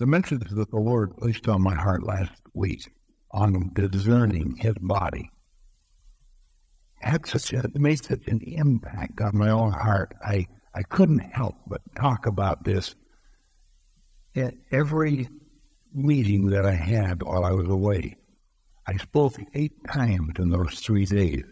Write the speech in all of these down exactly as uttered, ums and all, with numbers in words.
the message that the Lord placed on my heart last week on discerning his body had such a, made such an impact on my own heart. I, I couldn't help but talk about this at every meeting that I had while I was away. I spoke eight times in those three days.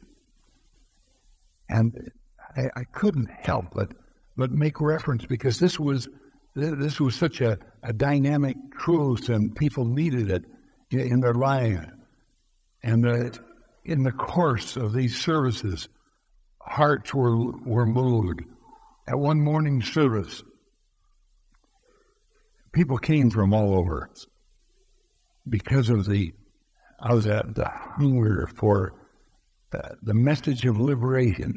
And I, I couldn't help but, but make reference, because this was this was such a, a dynamic truth, and people needed it in their lives. And uh, in the course of these services, hearts were were moved. At one morning service, people came from all over because of the, I was at the hunger for uh, the message of liberation.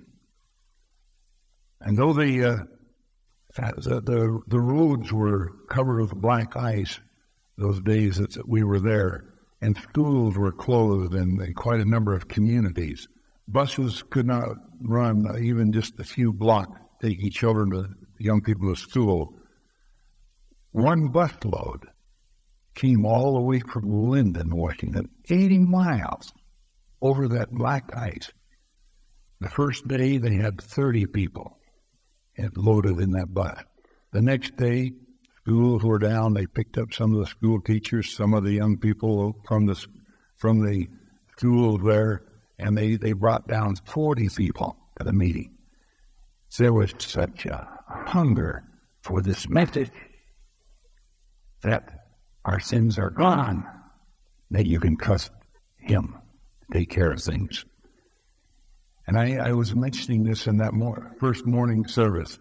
And though the, uh, the, the, the roads were covered with black ice those days that we were there, and schools were closed in, in quite a number of communities, buses could not run even just a few blocks, taking children, to young people to school. One busload came all the way from Linden, Washington, eighty miles over that black ice. The first day they had thirty people loaded in that bus. The next day, schools were down. They picked up some of the school teachers, some of the young people from the from the schools there, and they, they brought down forty people to the meeting. So there was such a hunger for this message that our sins are gone, that you can trust him to take care of things. And I, I was mentioning this in that mor- first morning service.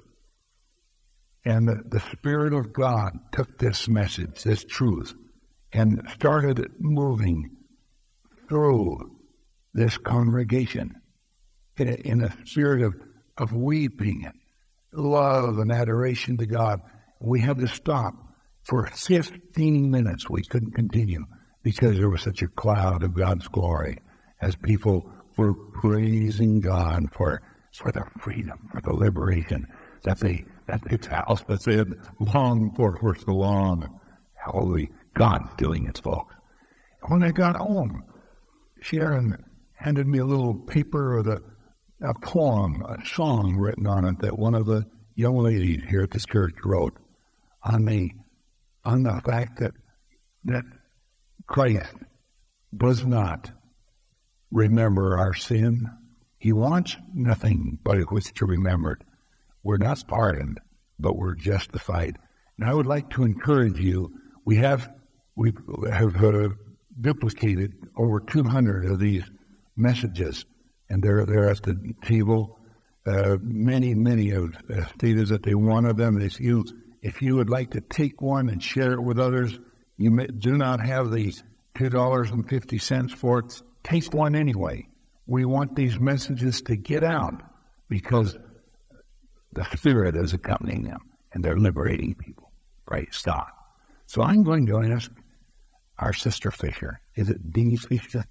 And the, the Spirit of God took this message, this truth, and started it moving through this congregation in a, in a spirit of, of weeping, love, and adoration to God. We had to stop. For fifteen minutes, we couldn't continue because there was such a cloud of God's glory as people were praising God for, for the freedom, for the liberation that they that they felt, that they had longed for for so long. Hallelujah. God's doing it, folks. When I got home, Sharon handed me a little paper with a, a poem, a song written on it that one of the young ladies here at this church wrote on me, on the fact that that Christ does not remember our sin. He wants nothing but it was to remember it. We're not pardoned, but we're justified. And I would like to encourage you. We have we have uh, duplicated over two hundred of these messages, and they're they're at the table. Uh, many many have uh, stated that they wanted them. If you if you would like to take one and share it with others, you may, do not have the two dollars and fifty cents for it. Take one anyway. We want these messages to get out because the Spirit is accompanying them, and they're liberating people. Praise God. So I'm going to ask our sister Fisher, is it Dee Fisher?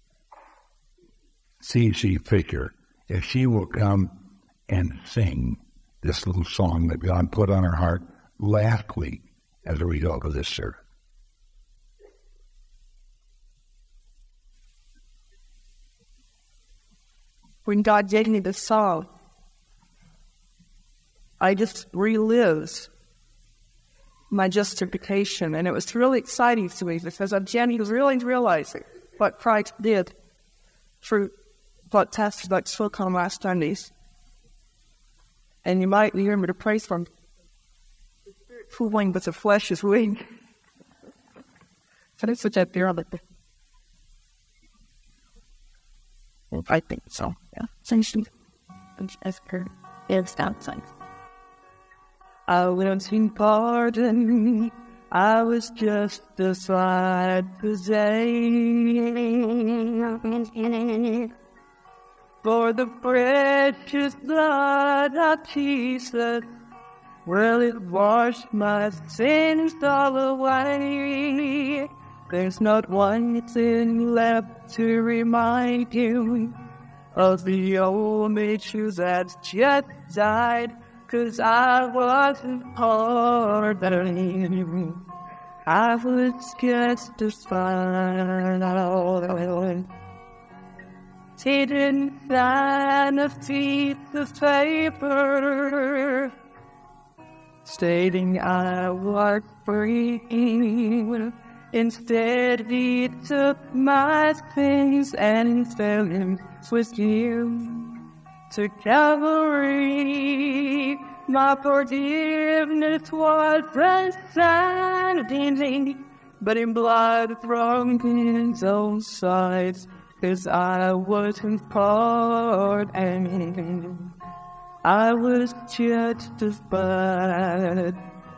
C C Fisher, if she will come and sing this little song that God put on her heart last week as a result of this service. When God gave me this song, I just relived my justification, and it was really exciting to me because I'm Jenny was really realizing what Christ did through what Pastor Buck spoke on last Sundays. And you might hear me to praise from the spirit fooling, but the flesh is weak. Can I put that there on the I think so. Yeah. Thank you. As per it's outside. I was in pardon. I was justified today. For the precious blood of Jesus, well, it washed my sins all away. There's not one thing left to remind you of the old nature that just died, 'cause I wasn't pardoned. I was just as fine. Didn't sign a piece of paper stating I was free. Instead, he took my things and fell in with you to Calvary. My forgiveness was resounding, but in blood from his own side, 'cause I wasn't pardoned. I was just as bad.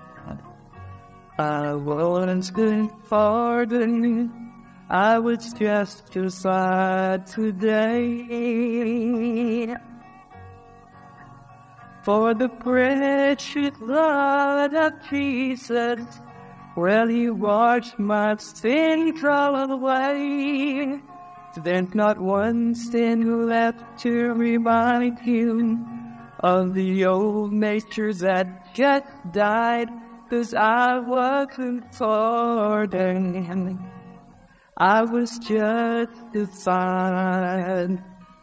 I wasn't pardoned. I was just as sad today. For the precious blood of Jesus, well, he washed my sins all away. There's not one sin left to remind you of the old nature that just died, 'cause I wasn't pardoned. I was just as sad.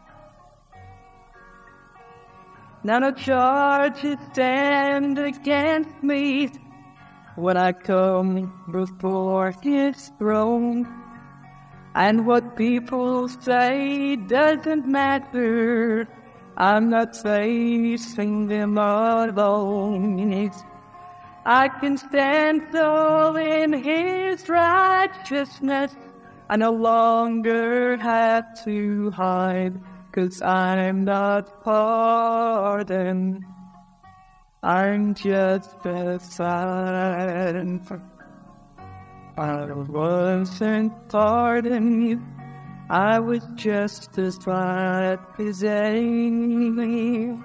Now no charges stand against me when I come before his throne. And what people say doesn't matter. I'm not facing them alone. I can stand so in his righteousness. I no longer have to hide, 'cause I'm not pardoned. I'm just as sad. I wasn't pardoned. I was just as bad as any.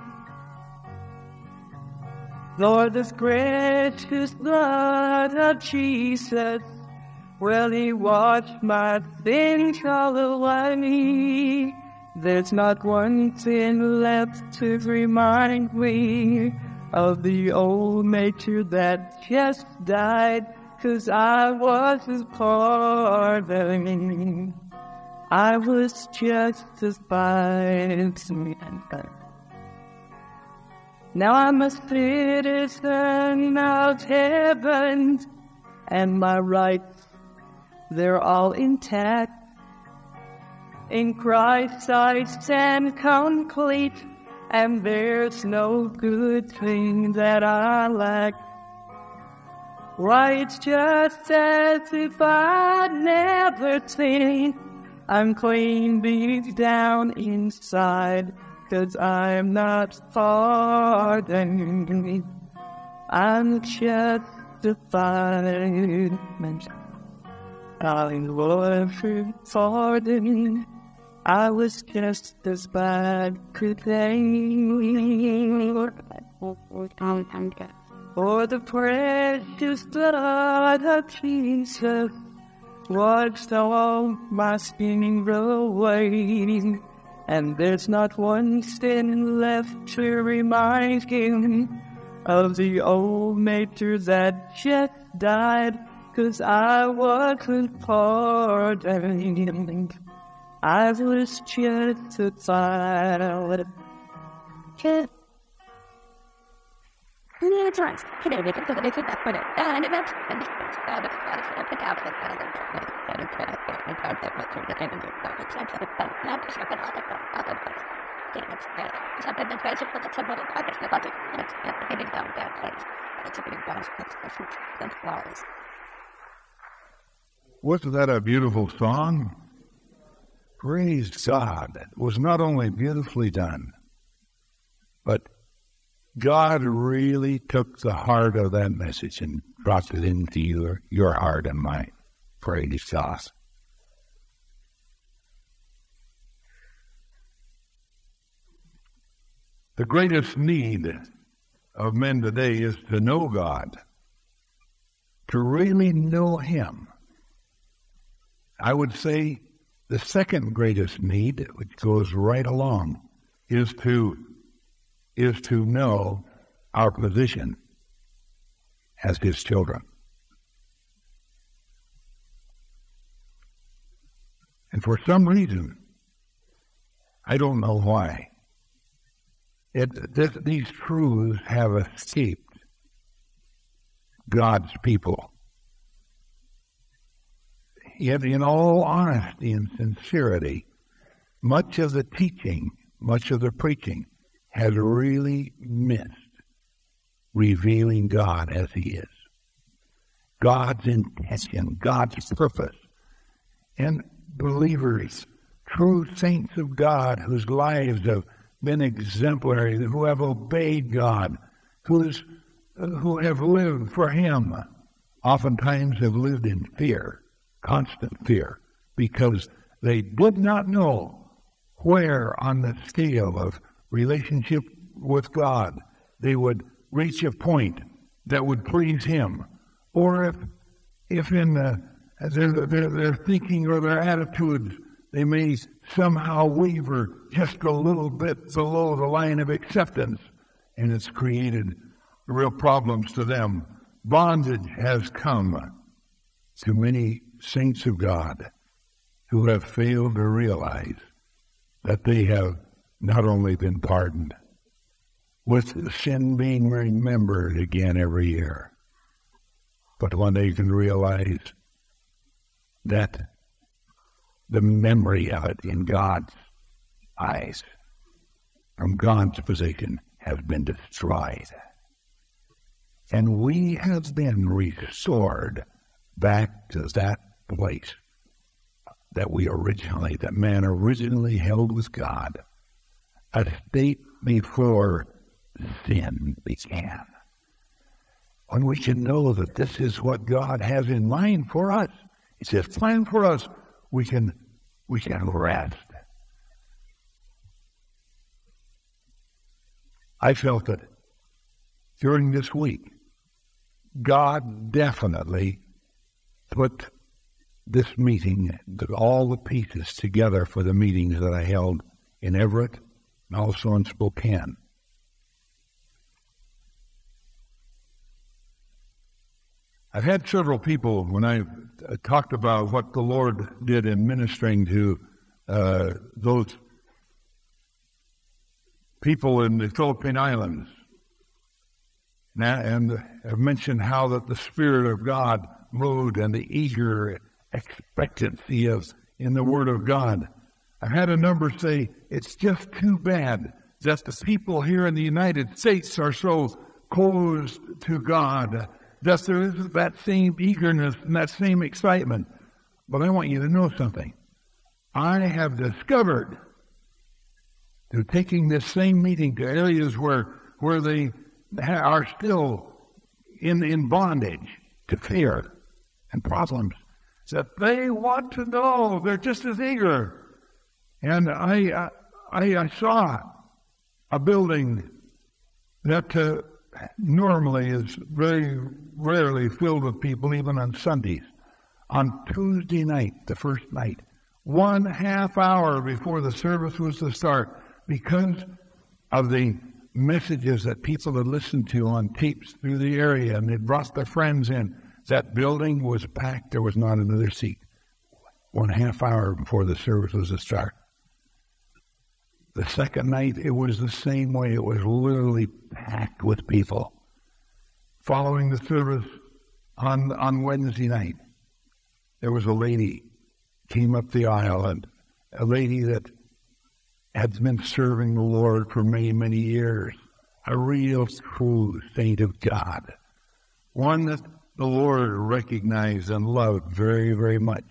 Lord, the gracious blood of Jesus, well, he washed my sins all away. There's not one sin left to remind me of the old nature that just died, 'cause I wasn't pardoned. I was just as bad. Now I'm a citizen of heaven, and my rights, they're all intact. In Christ I stand complete, and there's no good thing that I lack. Why, it's just as if I'd never sinned. I'm clean deep down inside, 'cause I'm not pardoned. I'm justified. I wasn't pardoned. I was just as bad today. For the precious blood of Jesus washed all my sin away. And there's not one sin left to remind him of the old nature that just died, 'cause I wasn't pardoned. I was just a child. Wasn't that a beautiful song? Praise God. It was not only beautifully done, but God really took the heart of that message and brought it into your, your heart and mine. Praise God. The greatest need of men today is to know God, to really know Him. I would say the second greatest need, which goes right along, is to is to know our position as His children. And for some reason, I don't know why, it, this, these truths have escaped God's people. Yet in all honesty and sincerity, much of the teaching, much of the preaching has really missed revealing God as He is. God's intention, God's purpose. And believers, true saints of God whose lives have been exemplary, who have obeyed God, who's, who have lived for Him, oftentimes have lived in fear, constant fear, because they did not know where on the scale of relationship with God they would reach a point that would please Him, or if, if in the, their, their, their thinking or their attitudes they may somehow waver just a little bit below the line of acceptance, and it's created real problems to them. Bondage has come to many saints of God who have failed to realize that they have not only been pardoned, with sin being remembered again every year, but when they can realize that the memory of it in God's eyes, from God's position, has been destroyed. And we have been restored back to that place that we originally, that man originally held with God, a state before sin began. When we can know that this is what God has in mind for us, it's His plan for us, we can we can rest. I felt that during this week, God definitely put this meeting, all the pieces together for the meetings that I held in Everett and also in Spokane. I've had several people, when I uh, talked about what the Lord did in ministering to uh, those people in the Philippine Islands, and I've mentioned how that the Spirit of God moved and the eager expectancy of in the Word of God. I've had a number say, it's just too bad that the people here in the United States are so closed to God, that there isn't that same eagerness and that same excitement. But I want you to know something. I have discovered through taking this same meeting to areas where where they are still in, in bondage to fear and problems, that they want to know. They're just as eager. And I, I, I saw a building that uh, normally is very rarely filled with people, even on Sundays. On Tuesday night, the first night, one half hour before the service was to start, because of the messages that people had listened to on tapes through the area, and they'd brought their friends in, that building was packed. There was not another seat. One half hour before the service was to start. The second night, it was the same way. It was literally packed with people. Following the service on on Wednesday night, there was a lady came up the aisle, and a lady that had been serving the Lord for many, many years, a real true saint of God, one that the Lord recognized and loved very, very much.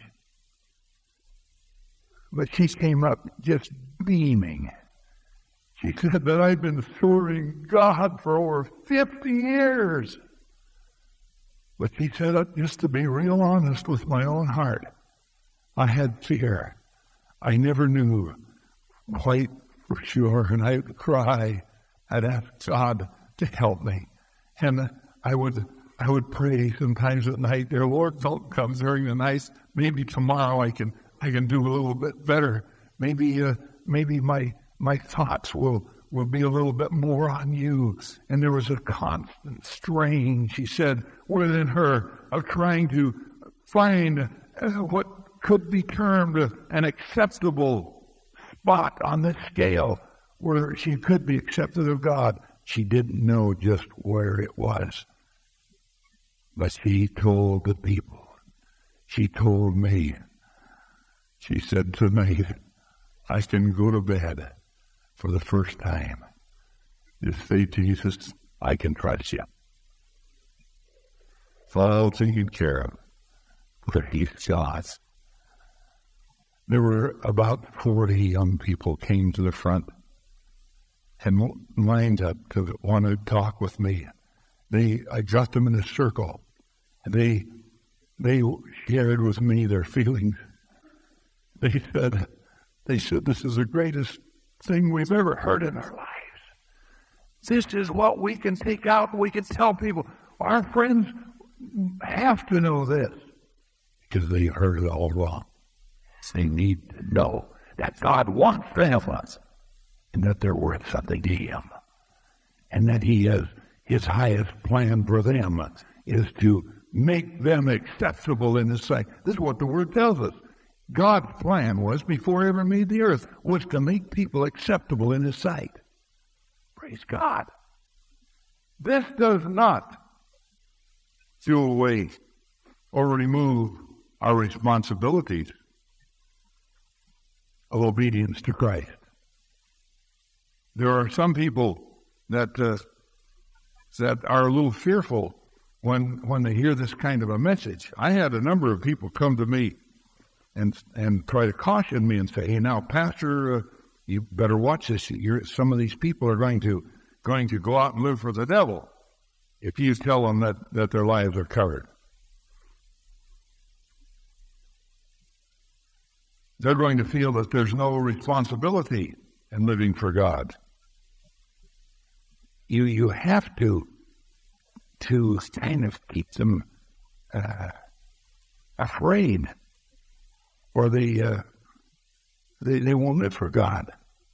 But she came up just beaming. She said that I'd been serving God for over fifty years. But she said, just to be real honest with my own heart, I had fear. I never knew quite for sure, and I would cry. I'd ask God to help me. And I would I would pray sometimes at night, dear Lord, don't come during the night. Maybe tomorrow I can I can do a little bit better. Maybe uh, maybe my my thoughts will, will be a little bit more on you. And there was a constant strain, she said, within her of trying to find uh, what could be termed an acceptable spot on the scale where she could be accepted of God. She didn't know just where it was. But she told the people. She told me. She said to me, I can go to bed for the first time. Just say, Jesus, I can trust you. It's all taken care of. Praise God. There were about forty young people came to the front and lined up to want to talk with me. They, I got them in a circle, and they, they shared with me their feelings. They said, they said, this is the greatest thing we've ever heard in our lives. This is what we can take out. We can tell people. Our friends have to know this because they heard it all wrong. They need to know that God wants to help us and that they're worth something to Him. And that He has His highest plan for them is to make them acceptable in His sight. This is what the Word tells us. God's plan was, before He ever made the earth, was to make people acceptable in His sight. Praise God. This does not do away or remove our responsibilities of obedience to Christ. There are some people that uh, that are a little fearful when when they hear this kind of a message. I had a number of people come to me and and try to caution me and say, "Hey, now, Pastor, uh, you better watch this. You're, some of these people are going to going to go out and live for the devil if you tell them that, that their lives are covered." They're going to feel that there's no responsibility in living for God. You you have to to kind of keep them uh, afraid, or they, uh, they they won't live for God.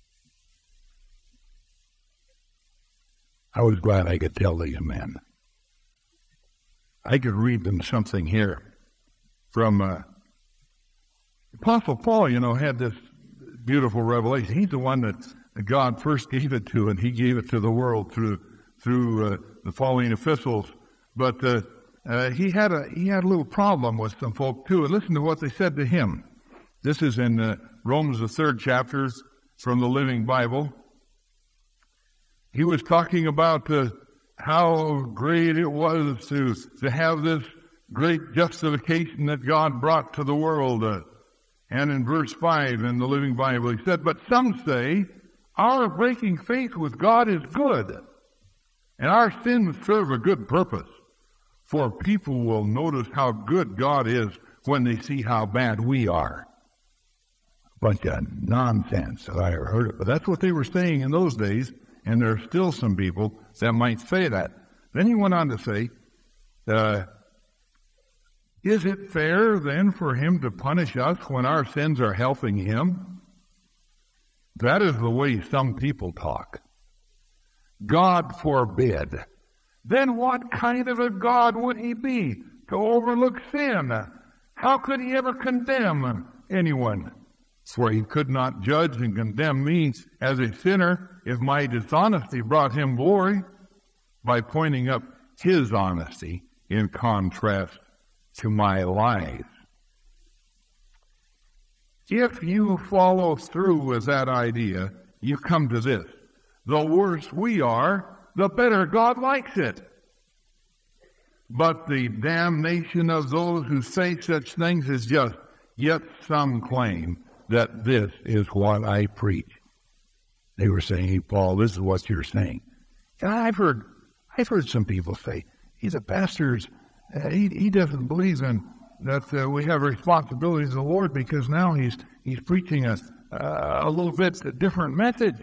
I was glad I could tell these men. I could read them something here from uh, Apostle Paul, you know, had this beautiful revelation. He's the one that God first gave it to, and he gave it to the world through through uh, the following epistles. But uh, uh, he had a he had a little problem with some folk too. And listen to what they said to him. This is in uh, Romans, the third chapter, from the Living Bible. He was talking about uh, how great it was to to have this great justification that God brought to the world. Uh, And in verse five in the Living Bible, he said, "But some say, our breaking faith with God is good, and our sins serve a good purpose. For people will notice how good God is when they see how bad we are." A bunch of nonsense that I ever heard of. But that's what they were saying in those days, and there are still some people that might say that. Then he went on to say, uh, "Is it fair, then, for Him to punish us when our sins are helping Him?" That is the way some people talk. God forbid. Then what kind of a God would He be to overlook sin? How could He ever condemn anyone? For He could not judge and condemn me as a sinner if my dishonesty brought Him glory, by pointing up His honesty in contrast to my lies. If you follow through with that idea, you come to this: the worse we are, the better God likes it. But the damnation of those who say such things is just, yet some claim that this is what I preach. They were saying, "Hey, Paul, this is what you're saying." And I've heard, I've heard some people say, "He's a pastor's Uh, he, he doesn't believe in that uh, we have responsibilities of the Lord because now he's he's preaching a, uh, a little bit a different message."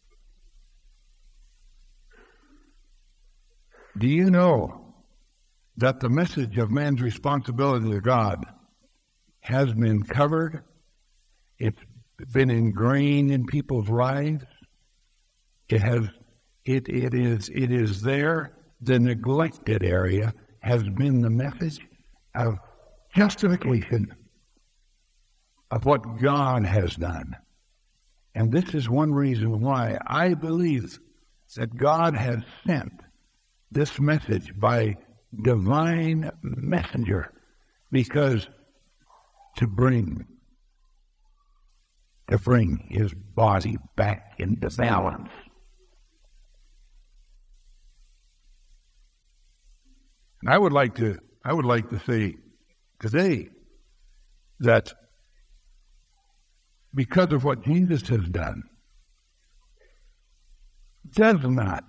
Do you know that the message of man's responsibility to God has been covered? It's been ingrained in people's lives. It has. It it is it is there. The neglected area has been the message of justification. of what God has done. And this is one reason why I believe that God has sent this message by divine messenger, because to bring to bring his body back into balance. And I would like to I would like to say today that because of what Jesus has done, does not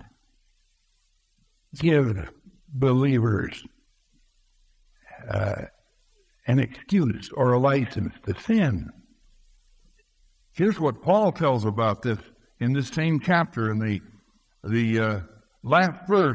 give believers uh, an excuse or a license to sin. Here's what Paul tells about this in this same chapter, in the the uh, last verse.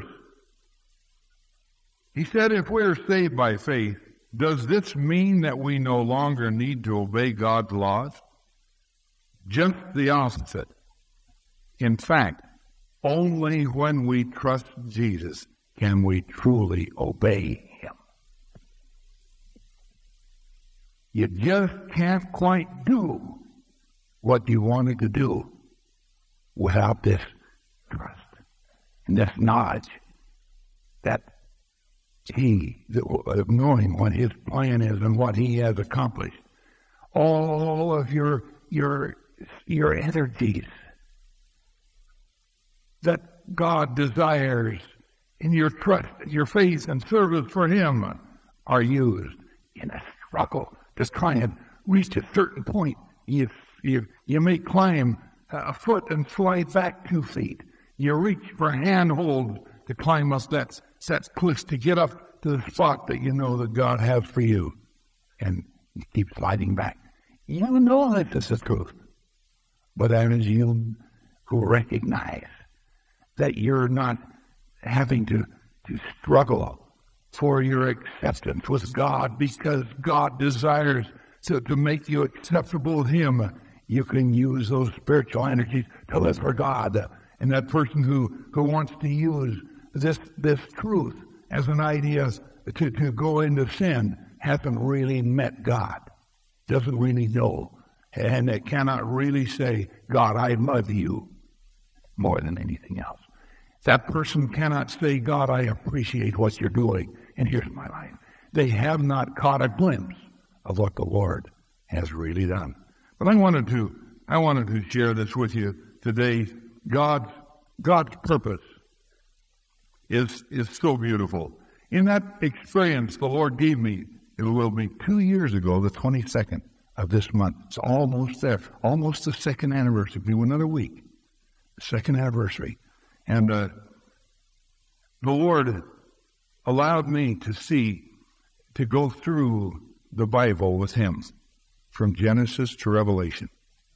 He said, if we're saved by faith, does this mean that we no longer need to obey God's laws? Just the opposite. In fact, only when we trust Jesus can we truly obey him. You just can't quite do what you wanted to do without this trust and this knowledge that he, of knowing what his plan is and what he has accomplished. All of your your your energies that God desires in your trust, your faith and service for him are used in a struggle to try and reach a certain point. You, you, you may climb a foot and slide back two feet. You reach for handholds to climb up that, that cliff to get up to the spot that you know that God has for you. And you keep sliding back. You know that this is truth. But as you who recognize that you're not having to, to struggle for your acceptance with God because God desires to, to make you acceptable to him, you can use those spiritual energies to live for God. And that person who, who wants to use this this truth as an idea to, to go into sin hasn't really met God, doesn't really know, and it cannot really say, God, I love you more than anything else. That person cannot say, God, I appreciate what you're doing, and here's my life. They have not caught a glimpse of what the Lord has really done. But I wanted to, I wanted to share this with you today. God's, God's purpose is, is so beautiful. In that experience the Lord gave me, it will be two years ago, the twenty-second of this month. It's almost there, almost the second anniversary. It'll be another week, second anniversary. And uh, the Lord allowed me to see, to go through the Bible with him, from Genesis to Revelation.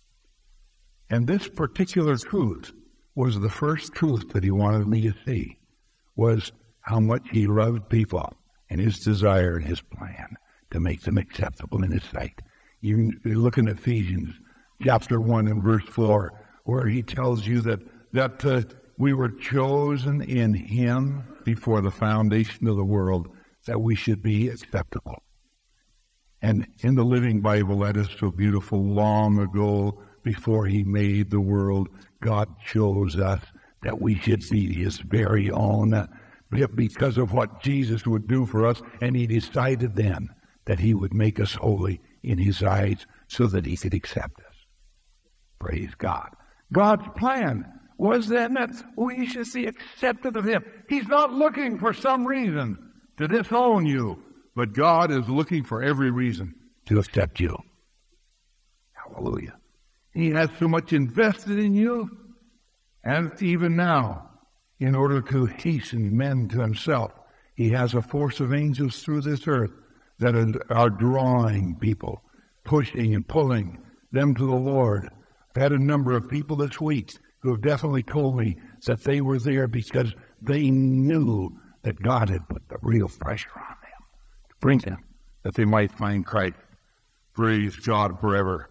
And this particular truth was the first truth that he wanted me to see, was how much he loved people and his desire and his plan to make them acceptable in his sight. You look in Ephesians chapter one and verse four, where he tells you that, that uh, we were chosen in him before the foundation of the world, that we should be acceptable. And in the Living Bible, that is so beautiful. Long ago, before he made the world, God chose us that we should be his very own, because of what Jesus would do for us. And he decided then that he would make us holy in his eyes so that he could accept us. Praise God. God's plan was then that we should be accepted of him. He's not looking for some reason to disown you, but God is looking for every reason to accept you. Hallelujah. He has so much invested in you, and even now, in order to hasten men to himself, he has a force of angels through this earth that are drawing people, pushing and pulling them to the Lord. I've had a number of people this week who have definitely told me that they were there because they knew that God had put the real pressure on them to bring them, that they might find Christ. Praise God forever.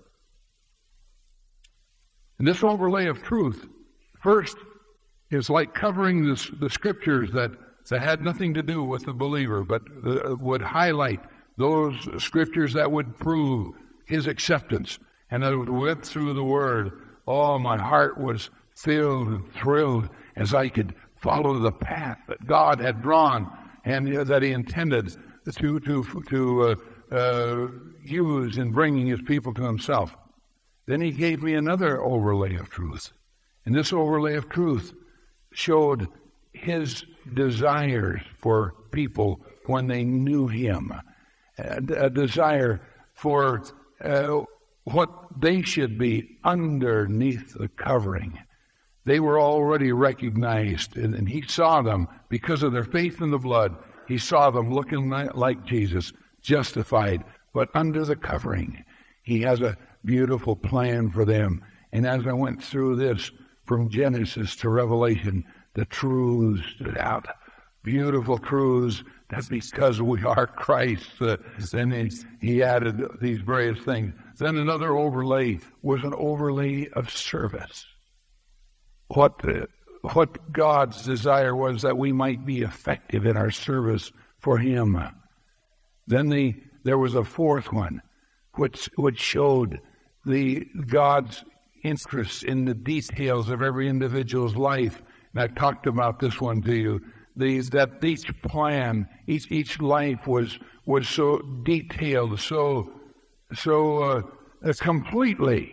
And this overlay of truth, first, is like covering the, the scriptures that, that had nothing to do with the believer, but uh, would highlight those scriptures that would prove his acceptance. And as I went through the Word, oh, my heart was filled and thrilled as I could follow the path that God had drawn and uh, that he intended to, to, to uh, uh, use in bringing his people to himself. Then he gave me another overlay of truth. And this overlay of truth showed his desires for people when they knew him, a, a desire for uh, what they should be underneath the covering. They were already recognized, and, and he saw them because of their faith in the blood. He saw them looking like Jesus, justified, but under the covering. He has a beautiful plan for them. And as I went through this, from Genesis to Revelation, the truths stood out. Beautiful truths. That's because we are Christ. Uh, then he, he added these various things. Then another overlay was an overlay of service. What, uh, what God's desire was that we might be effective in our service for him. Then the, there was a fourth one, which, which showed the God's interest in the details of every individual's life. And I talked about this one to you. These, that each plan, each each life was was so detailed, so so uh, completely,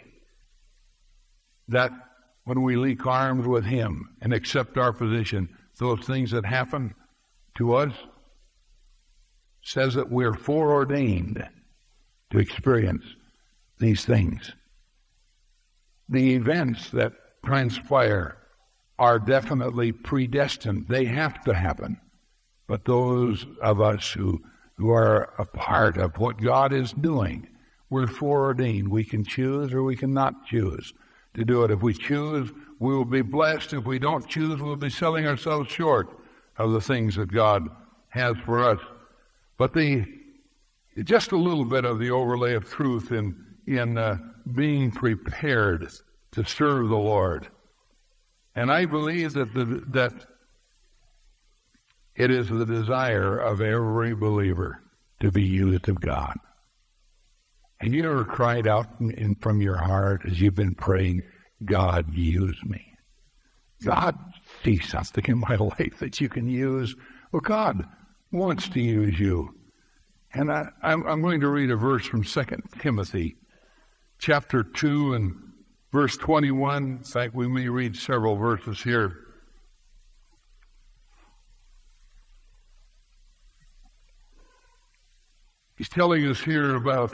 that when we link arms with him and accept our position, those things that happen to us says that we're foreordained to experience these things. The events that transpire are definitely predestined. They have to happen. But those of us who, who are a part of what God is doing, we're foreordained. We can choose or we cannot choose to do it. If we choose, we will be blessed. If we don't choose, we'll be selling ourselves short of the things that God has for us. But the just a little bit of the overlay of truth in, in uh, being prepared to serve the Lord. And I believe that the, that it is the desire of every believer to be used of God. Have you ever cried out in, in, from your heart as you've been praying, God, use me? God, see something in my life that you can use. Well, God wants to use you. And I, I'm, I'm going to read a verse from Second Timothy chapter two and verse twenty-one. In fact, we may read several verses here. He's telling us here about,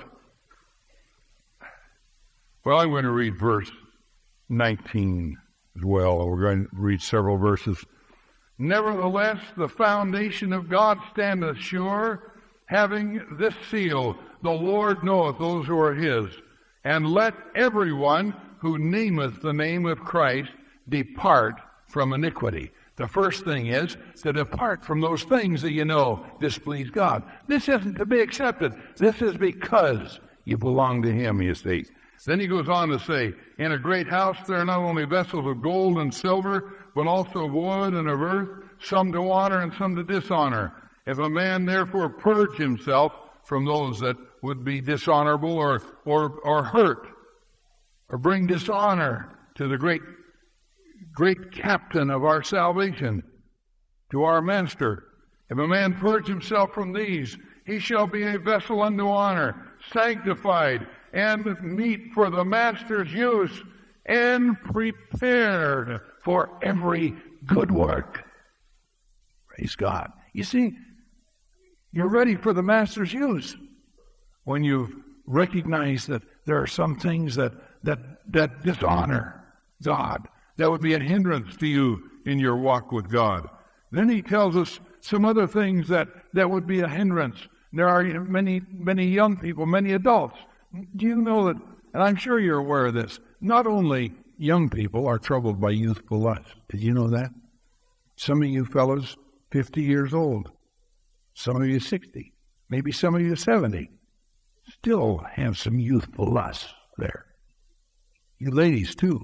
well, I'm going to read verse nineteen as well. We're going to read several verses. Nevertheless, the foundation of God standeth sure, having this seal, the Lord knoweth those who are his. And let everyone who nameth the name of Christ depart from iniquity. The first thing is to depart from those things that you know displease God. This isn't to be accepted. This is because you belong to him, you see. Then he goes on to say, in a great house there are not only vessels of gold and silver, but also of wood and of earth, some to honor and some to dishonor. If a man therefore purge himself from those that would be dishonorable or, or, or hurt, or bring dishonor to the great, great captain of our salvation, to our master. If a man purge himself from these, he shall be a vessel unto honor, sanctified, and meet for the master's use, and prepared for every good work. Praise God. You see, you're ready for the master's use when you recognize that there are some things that, that, that dishonor God, that would be a hindrance to you in your walk with God. Then he tells us some other things that, that would be a hindrance. There are many, many young people, many adults. Do you know that, and I'm sure you're aware of this, not only young people are troubled by youthful lust. Did you know that? Some of you fellows, fifty years old. Some of you sixty. Maybe some of you seventy. Still have some youthful lust there. You ladies, too.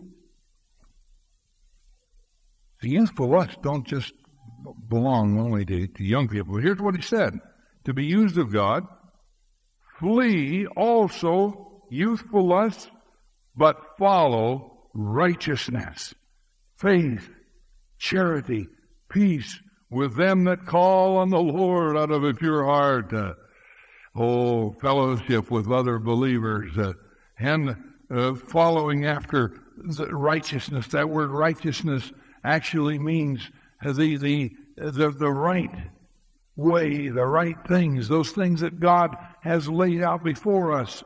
The youthful lusts don't just belong only to, to young people. But here's what he said. To be used of God, flee also youthful lusts, but follow righteousness, faith, charity, peace with them that call on the Lord out of a pure heart. Uh, oh, fellowship with other believers, uh, and uh, following after the righteousness. That word righteousness actually means the the the, the right way, the right things, those things that God has laid out before us.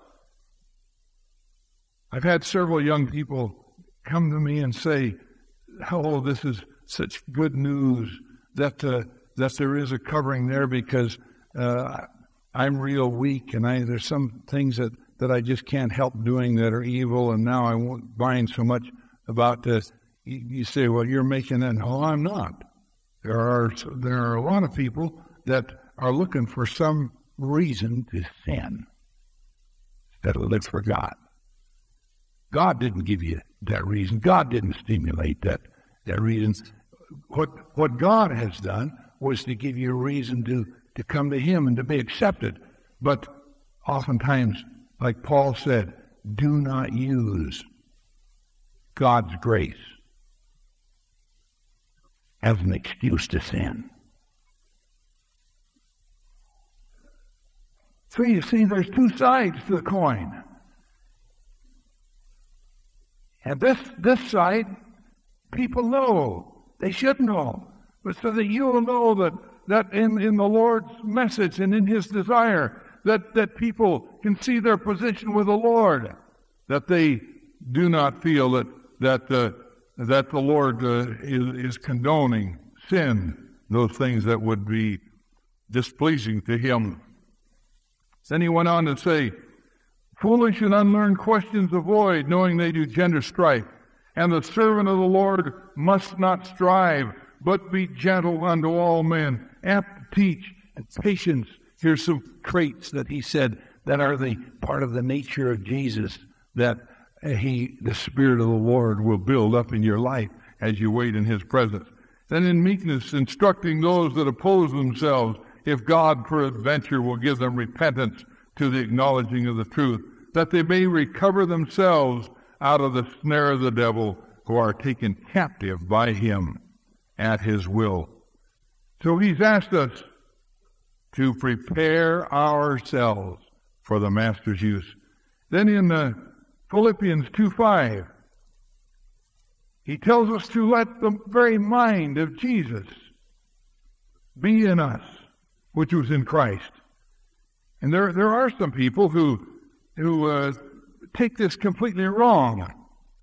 I've had several young people come to me and say, oh, this is such good news that uh, that there is a covering there, because uh, I'm real weak, and I, there's some things that, that I just can't help doing that are evil, and now I won't mind so much about this. You, you say, well, you're making that. No, I'm not. There are there are a lot of people that are looking for some reason to sin instead of live for God. God didn't give you that reason. God didn't stimulate that that reason. What what God has done was to give you a reason to, to come to Him and to be accepted. But oftentimes, like Paul said, do not use God's grace as an excuse to sin. So you see, there's two sides to the coin. And this this side, people know. They should know. But so that you'll know that, that in, in the Lord's message and in His desire, that, that people can see their position with the Lord, that they do not feel that that uh, that the Lord uh, is, is condoning sin, those things that would be displeasing to Him. Then he went on to say, foolish and unlearned questions avoid, knowing they do gender strife. And the servant of the Lord must not strive, but be gentle unto all men, apt to teach, and patience. Here's some traits that he said that are the part of the nature of Jesus, that he, the Spirit of the Lord, will build up in your life as you wait in His presence. Then in meekness, instructing those that oppose themselves, if God peradventure will give them repentance to the acknowledging of the truth, that they may recover themselves out of the snare of the devil, who are taken captive by him at his will. So he's asked us to prepare ourselves for the Master's use. Then in uh, Philippians two five, he tells us to let the very mind of Jesus be in us, which was in Christ. And there there are some people who who uh, take this completely wrong.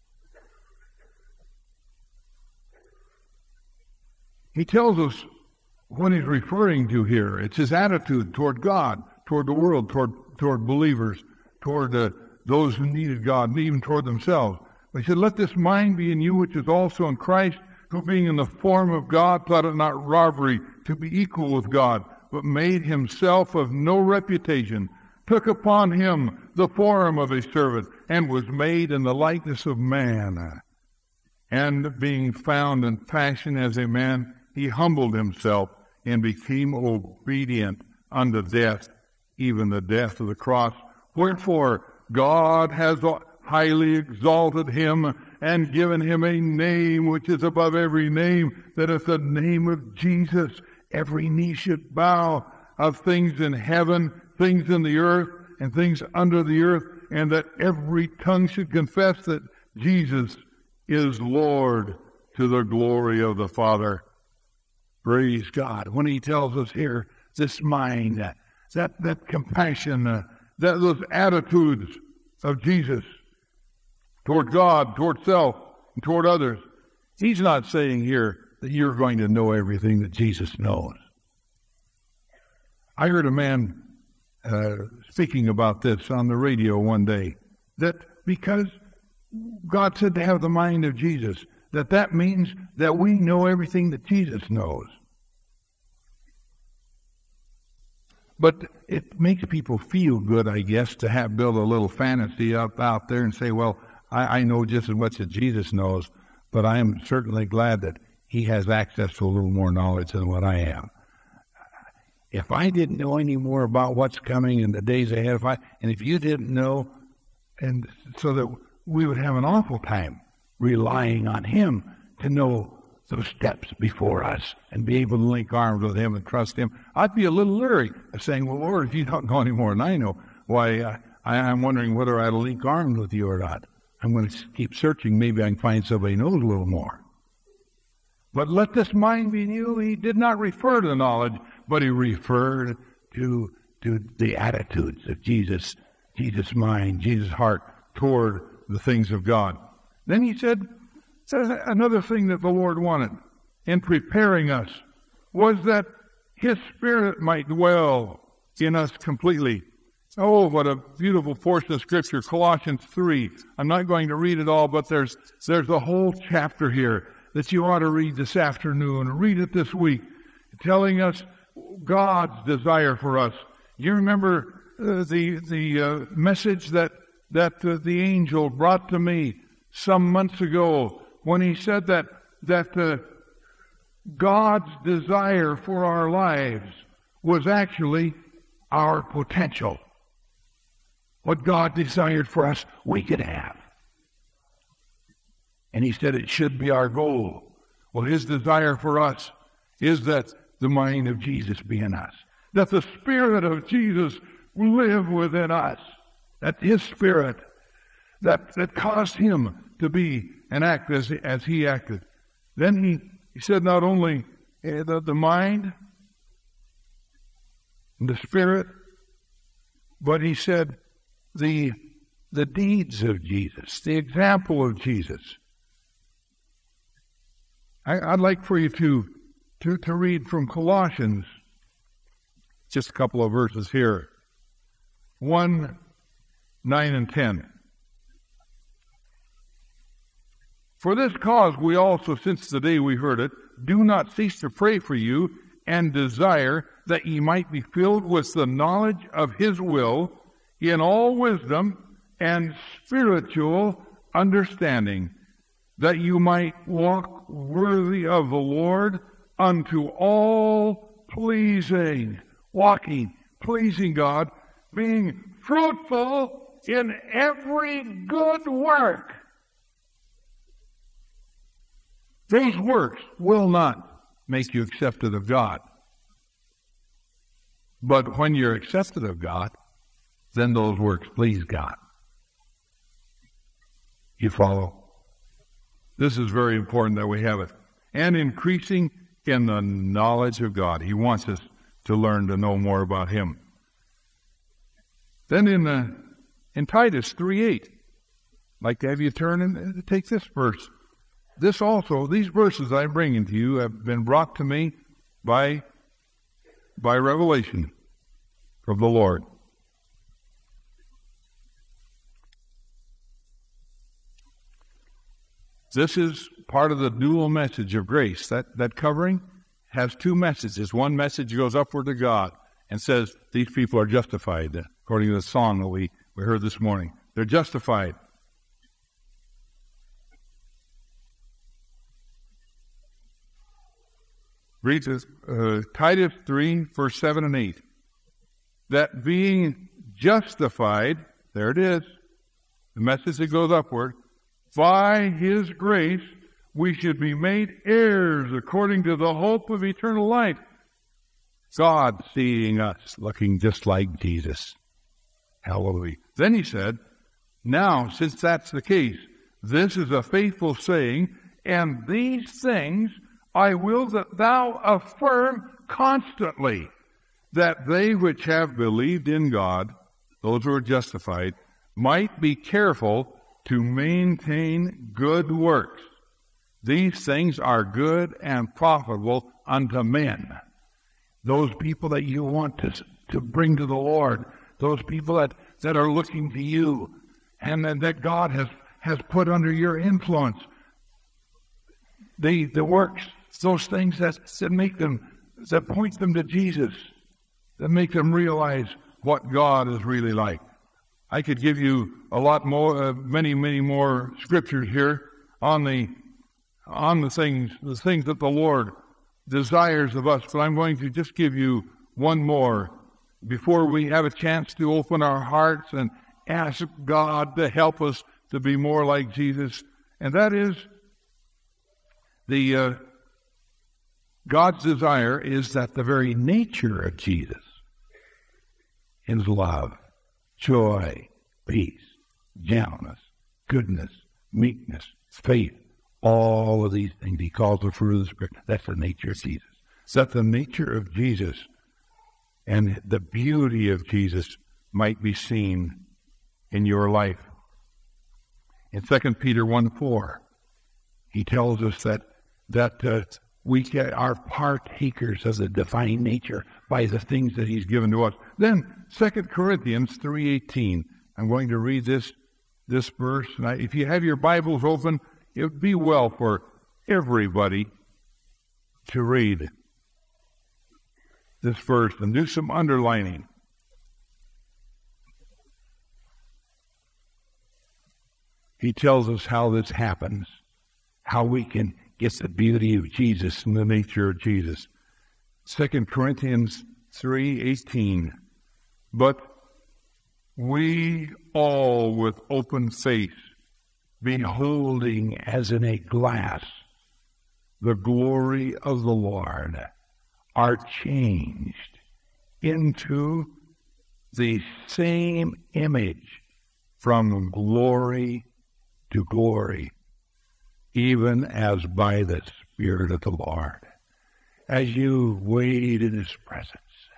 He tells us what he's referring to here. It's his attitude toward God, toward the world, toward toward believers, toward uh, those who needed God, and even toward themselves. He said, let this mind be in you, which is also in Christ, who being in the form of God, thought it not robbery to be equal with God, but made himself of no reputation, took upon him the form of a servant, and was made in the likeness of man. And being found in fashion as a man, he humbled himself and became obedient unto death, even the death of the cross. Wherefore God has highly exalted him and given him a name which is above every name, that at the name of Jesus every knee should bow, of things in heaven, things in the earth, and things under the earth, and that every tongue should confess that Jesus is Lord, to the glory of the Father. Praise God. When he tells us here, this mind, that that, that compassion, uh, that those attitudes of Jesus toward God, toward self, and toward others, he's not saying here that you're going to know everything that Jesus knows. I heard a man uh, speaking about this on the radio one day, that because God said to have the mind of Jesus, that that means that we know everything that Jesus knows. But it makes people feel good, I guess, to have build a little fantasy up out there and say, well, I, I know just as much as Jesus knows, but I am certainly glad that he has access to a little more knowledge than what I have. If I didn't know any more about what's coming in the days ahead, if I, and if you didn't know and so that we would have an awful time relying on him to know those steps before us and be able to link arms with him and trust him. I'd be a little leery of saying, well, Lord, if you don't know any more than I know, why, uh, I, I'm wondering whether I'd link arms with you or not. I'm going to keep searching. Maybe I can find somebody who knows a little more. But let this mind be in you. He did not refer to knowledge, but he referred to, to the attitudes of Jesus, Jesus' mind, Jesus' heart toward the things of God. Then he said, another thing that the Lord wanted in preparing us was that his Spirit might dwell in us completely. Oh, what a beautiful portion of Scripture, Colossians three. I'm not going to read it all, but there's there's a whole chapter here that you ought to read this afternoon, read it this week, telling us God's desire for us. You remember uh, the the uh, message that, that uh, the angel brought to me some months ago when he said that, that uh, God's desire for our lives was actually our potential. What God desired for us, we could have. And he said it should be our goal. Well, his desire for us is that the mind of Jesus be in us, that the Spirit of Jesus live within us, that his Spirit that, that caused him to be and act as, as he acted. Then he, he said not only uh, the, the mind and the Spirit, but he said the the deeds of Jesus, the example of Jesus. I, I'd like for you to, to, to read from Colossians, just a couple of verses here, one, nine and ten. For this cause we also, since the day we heard it, do not cease to pray for you and desire that ye might be filled with the knowledge of his will in all wisdom and spiritual understanding, that you might walk worthy of the Lord unto all pleasing, walking, pleasing God, being fruitful in every good work. Those works will not make you accepted of God. But when you're accepted of God, then those works please God. You follow? This is very important that we have it. And increasing in the knowledge of God. He wants us to learn to know more about him. Then in the, in Titus three eight, I'd like to have you turn and take this verse. This also, these verses I'm bringing to you have been brought to me by, by revelation from the Lord. This is part of the dual message of grace. That, that covering has two messages. One message goes upward to God and says, these people are justified, according to the song that we, we heard this morning. They're justified. Read this, uh, Titus three, verse seven and eight. That being justified, there it is, the message that goes upward, by his grace we should be made heirs according to the hope of eternal life. God seeing us looking just like Jesus. Hallelujah. Then he said, now, since that's the case, this is a faithful saying, and these things I will that thou affirm constantly, that they which have believed in God, those who are justified, might be careful to maintain good works. These things are good and profitable unto men. Those people that you want to, to bring to the Lord, those people that, that are looking to you, and that, that God has, has put under your influence. The, the works, those things that, that make them, that point them to Jesus, that make them realize what God is really like. I could give you a lot more, uh, many, many more scriptures here on the, on the things, the things that the Lord desires of us. But I'm going to just give you one more before we have a chance to open our hearts and, ask God to help us to be more like Jesus. And that is the uh, God's desire is that the very nature of Jesus is love, joy, peace, gentleness, goodness, meekness, faith, all of these things. He calls the fruit of the Spirit. That's the nature of Jesus. So that the nature of Jesus and the beauty of Jesus might be seen in your life. In Second Peter one four, he tells us that that uh, we are partakers of the divine nature by the things that he's given to us. Then Second Corinthians three eighteen. I'm going to read this this verse. And I, if you have your Bibles open, it would be well for everybody to read this verse and do some underlining. He tells us how this happens, how we can get the beauty of Jesus and the nature of Jesus. Second Corinthians three eighteen. But we all with open face, beholding as in a glass the glory of the Lord, are changed into the same image from glory to glory, even as by the Spirit of the Lord. As you wait in his presence,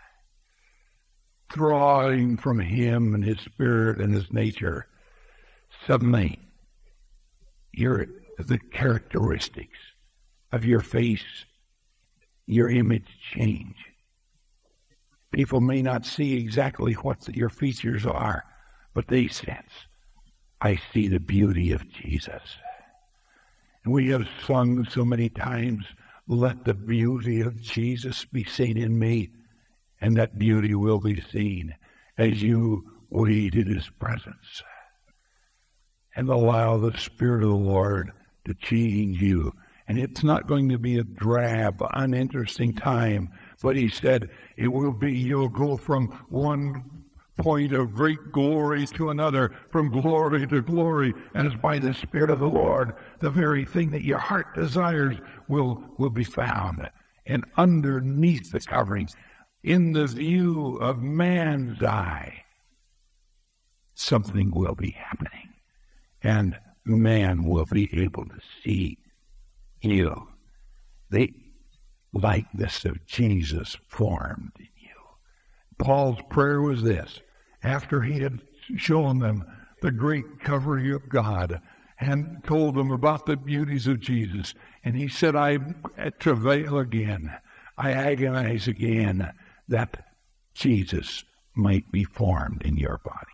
drawing from him and his Spirit and his nature, suddenly your the characteristics of your face, your image change. People may not see exactly what the, your features are, but they sense, I see the beauty of Jesus. And we have sung so many times, let the beauty of Jesus be seen in me, and that beauty will be seen as you wait in his presence. And allow the Spirit of the Lord to change you. And it's not going to be a drab, uninteresting time, but he said it will be, you'll go from one point of great glory to another, from glory to glory, as by the Spirit of the Lord, the very thing that your heart desires will, will be found. And underneath the coverings, in the view of man's eye, something will be happening. And man will be able to see you. The likeness of Jesus formed in you. Paul's prayer was this, after he had shown them the great covering of God and told them about the beauties of Jesus, and he said, I travail again, I agonize again, that Jesus might be formed in your body.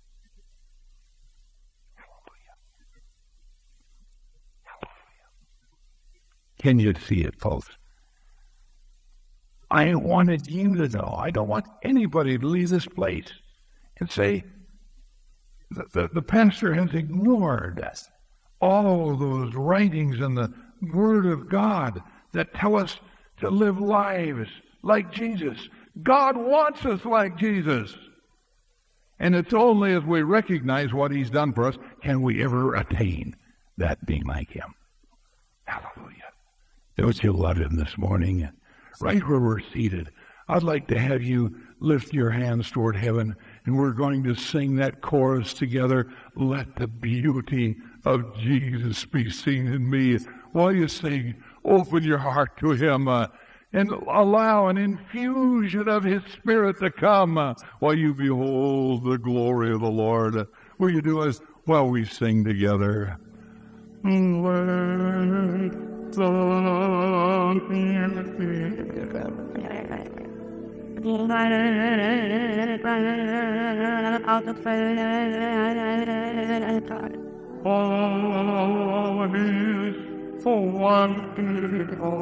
Can you see it, folks? I wanted you to know. I don't want anybody to leave this place and say, the, the, the pastor has ignored all those writings in the Word of God that tell us to live lives like Jesus. God wants us like Jesus. And it's only as we recognize what he's done for us can we ever attain that being like him. Hallelujah. Don't you love him this morning? Right where we're seated, I'd like to have you lift your hands toward heaven, and we're going to sing that chorus together. Let the beauty of Jesus be seen in me. While you sing, open your heart to him uh, and allow an infusion of his Spirit to come uh, while you behold the glory of the Lord. Uh, will you do as while we sing together? Let all his for one beautiful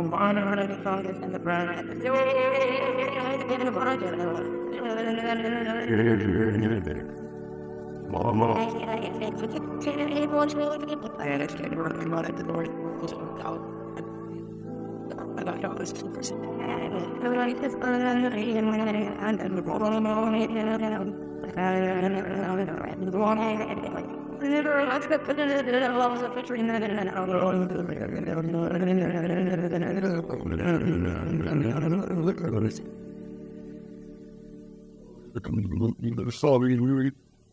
Sorry, we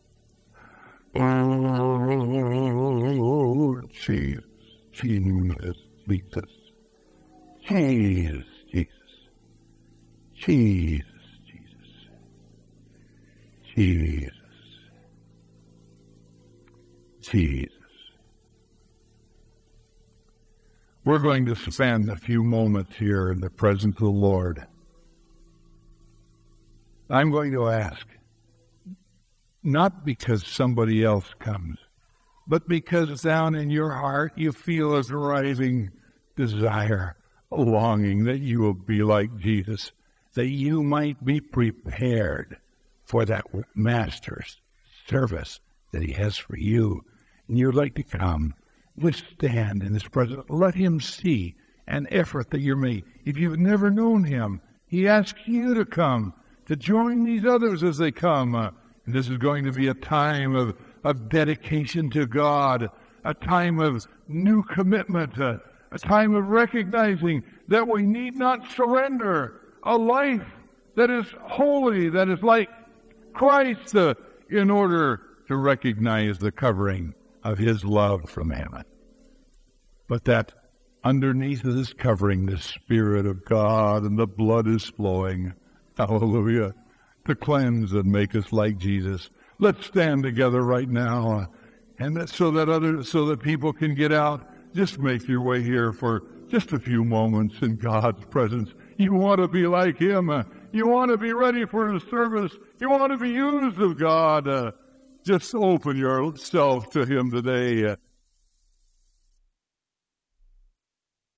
Oh, Jesus, Jesus, Jesus, Jesus, Jesus, Jesus, Jesus, Jesus. We're going to spend a few moments here in the presence of the Lord. I'm going to ask, not because somebody else comes, but because down in your heart you feel a rising desire, a longing that you will be like Jesus, that you might be prepared for that master's service that he has for you. And you'd like to come, just stand in his presence. Let him see an effort that you're making. If you've never known him, he asks you to come, to join these others as they come. Uh, and this is going to be a time of, of dedication to God, a time of new commitment, uh, a time of recognizing that we need not surrender a life that is holy, that is like Christ, uh, in order to recognize the covering of his love from heaven. But that underneath of this covering, the Spirit of God and the blood is flowing. Hallelujah. To cleanse and make us like Jesus. Let's stand together right now, and that, so that other, so that people can get out. Just make your way here for just a few moments in God's presence. You want to be like him. Uh, you want to be ready for his service. You want to be used of God. Uh, just open yourself to him today. Uh,